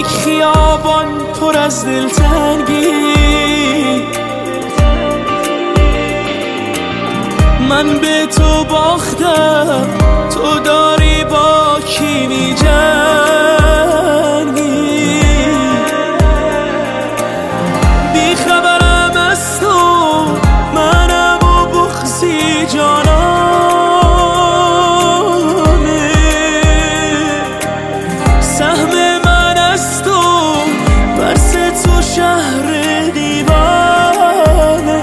یک خیابان پر از دلتنگی، من به تو باختم، تو داری با کی می‌جنگی؟ بی خبرم از تو، منم و بغضی جانانه، سهم من از تو، برس تو شهر دیوانه.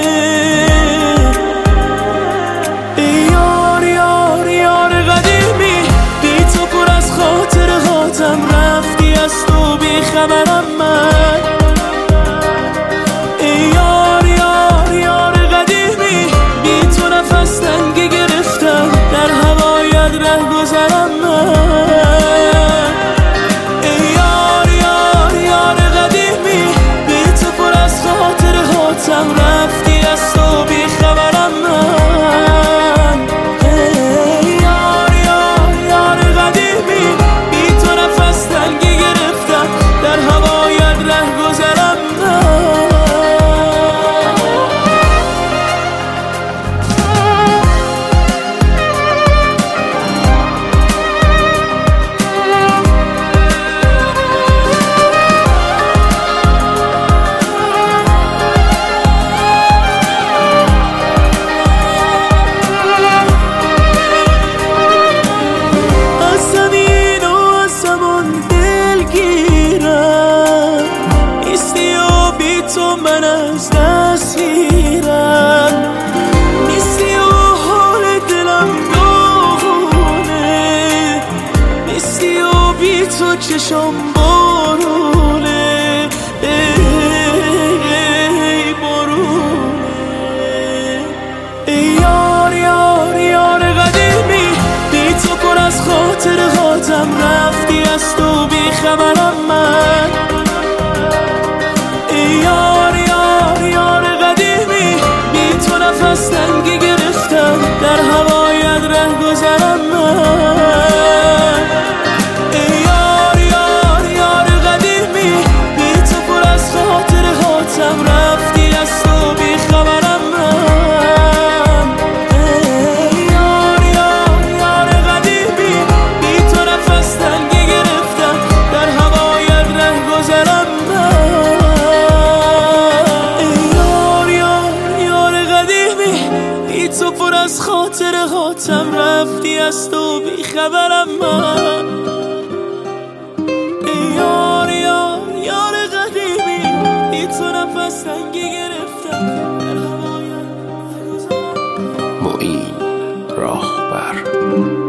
ای یار یار یار قدیمی، بی تو پر از خاطرهاتم، رفتی از تو بی خبرم من. ای یار یار یار قدیمی، بی تو نفس تنگی گرفتم، در هوایت ره گذرم من. ای یار یار یار قدیمی، بی تو پر از خاطرهاتم، رفتی از تو بی خبرم من. ای یار یار یار قدیمی، بی تو نفس تنگی گرفتم، در هوایت ره گذرم من. تو من از دست میرم، نیستی و حال دلم داغونه، نیستی و بی تو چشم بارونه. ای بارونه. ای یار یار یار قدیمی، بی تو پر از خاطرهاتم، رفتی از تو بی خبرم من. یار یار یار قدیمی، بی تو نفس تنگی گرفتم، در هوایت ره گذرم من. ای یار یار یار قدیمی، بی تو پر از خاطرهاتم، رفتی از تو بی خبرم من. ای یار یار یار قدیمی، بی تو نفس تنگی گرفتم، در هوایت ره گذرم من. تو پر از خاطرهاتم، رفتی از تو بی خبرم من. ای یار یار یار قدیمی، بی تو نفس تنگی گرفتم، در هوایت. معین راهبر.